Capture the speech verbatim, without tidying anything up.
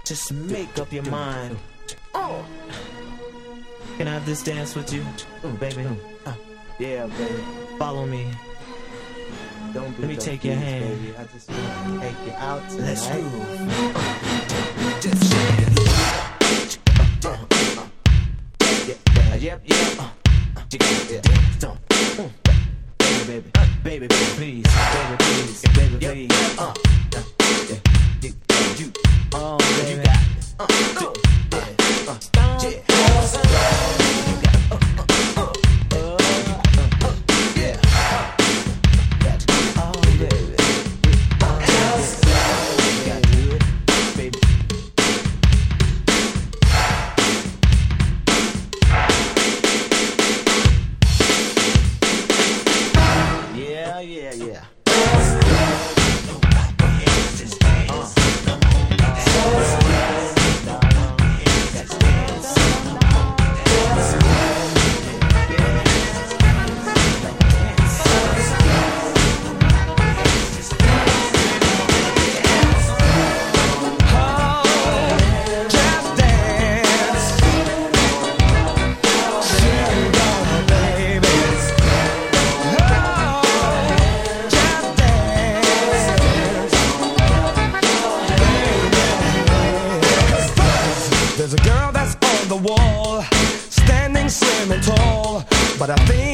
Just make up your mind. Oh, can I have this dance with you, baby? Uh, yeah, baby. Follow me. Don't be Let me take your hand, baby. I just want to take you out tonight. Let's groove. Uh, just shake it. Uh, uh, uh, yeah, yep, yep. Uh, uh, don't. Uh, baby, baby, baby, baby, please, baby, please, baby, please. Uh, uh, yeah, you, you, oh, baby, you got this. Uh, uh, yeah, uh, yeah. Yeah, yeah. There's a girl that's on the wall, standing slim and tall, but I think